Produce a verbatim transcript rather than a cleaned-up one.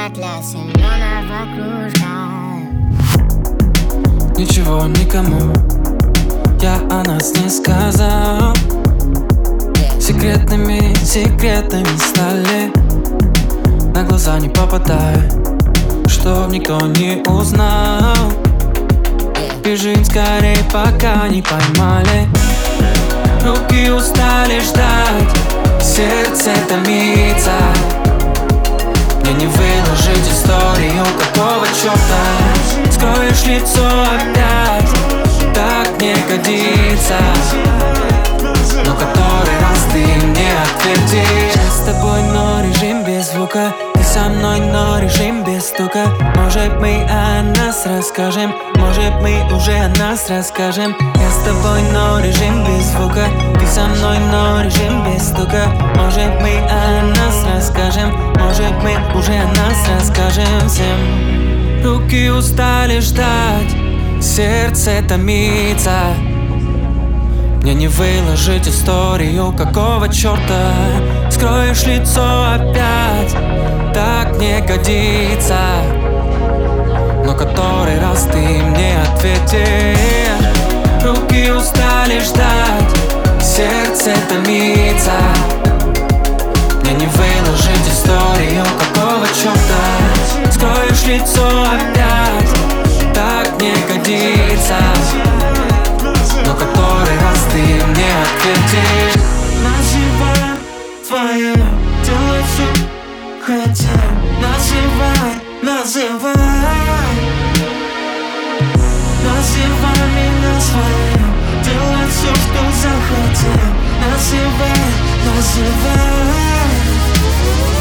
как для Семёнова кружка. Ничего никому я о нас не сказал. Секретными секретами стали, на глаза не попадай, чтоб никто не узнал. Бежим скорей, пока не поймали. Руки устали ждать, сердце томится. Мне не выложить историю, какого черта скроешь лицо опять, так не годится. Но который раз ты мне ответишь. Я с тобой, но режим без звука. Ты со мной, но режим без стука. Может, мы о нас расскажем, может, мы уже о нас расскажем. Я с тобой, но режим без звука. Ты со мной, но режим без стука. Может, мы о нас расскажем, может, мы уже о нас расскажем всем. Руки устали ждать, сердце томится. Мне не выложить историю, какого черта скроешь лицо опять, так не годится. Но который раз ты мне ответишь. Руки устали ждать, сердце томится. Мне не выложить историю, какого черта скроешь лицо опять, так не годится. Но который раз ты мне ответишь. Называй твое дело все, хотя называй, называй. Называй меня своим, делай все, что захотел. Называй, называй.